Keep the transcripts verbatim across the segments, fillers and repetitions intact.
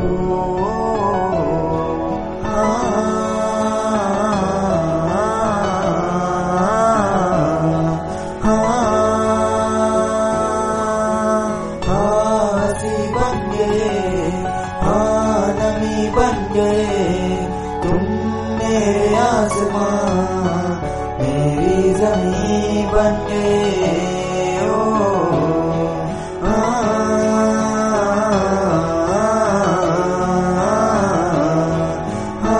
तुम मेरे आसमां मेरी ज़मीं बन गए। ओ आ, आ,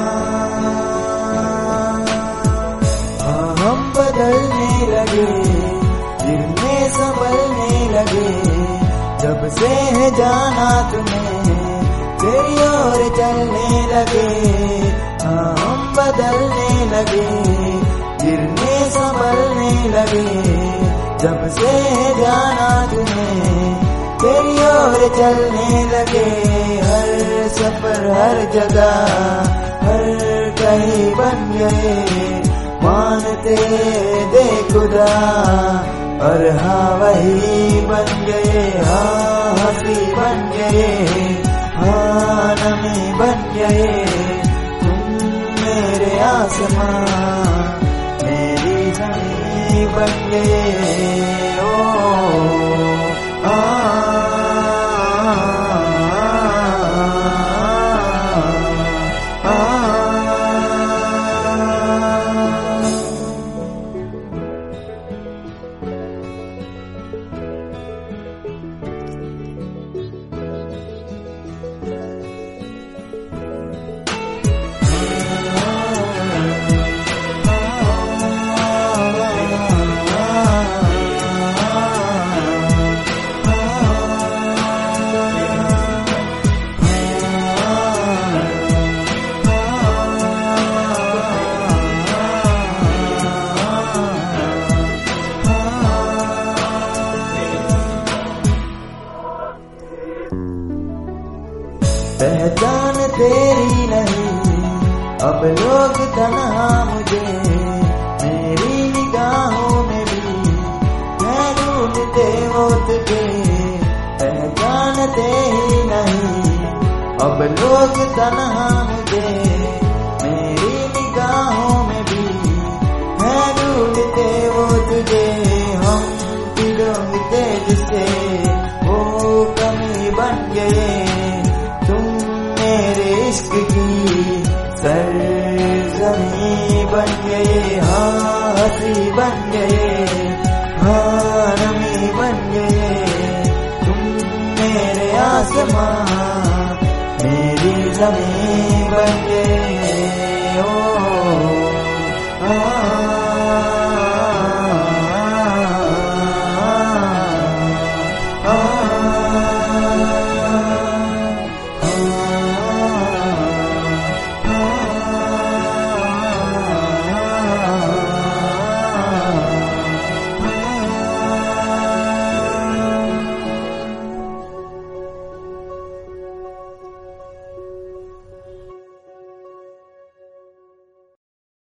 आ, हम बदलने लगे, गिरने संभलने लगे, जब से है जाना तुम्हें तेरी ओर चलने लगे। हाँ हम बदलने लगे, गिरने संभलने लगे, जब से जाना तुम्हें तेरी ओर चलने लगे। हर सफर हर जगह हर कहीं बन गए, मानते दे खुदा और हाँ वही बन गए। हाँ हंसी बन गए, हाँ नमी बन गए, तुम मेरे आसमां मेरी ज़मीं बन गए। ओ आ, आ, आ, पहचान तेरी नहीं अब लोग तन्हा मुझे, मेरी निगाहों में भी मैं ढूंढते हो तुझे। पहचान तेरी नहीं अब लोग तन्हा मुझे, मेरी निगाहों में भी मैं ढूंढते हो तुझे। हम ढूंढते जिसे वो कमी बन गए, इश्क की सरज़मीं बन गए। हाँ हंसी बन गए, हाँ नमी बन गए, तुम मेरे आसमां मेरी ज़मीं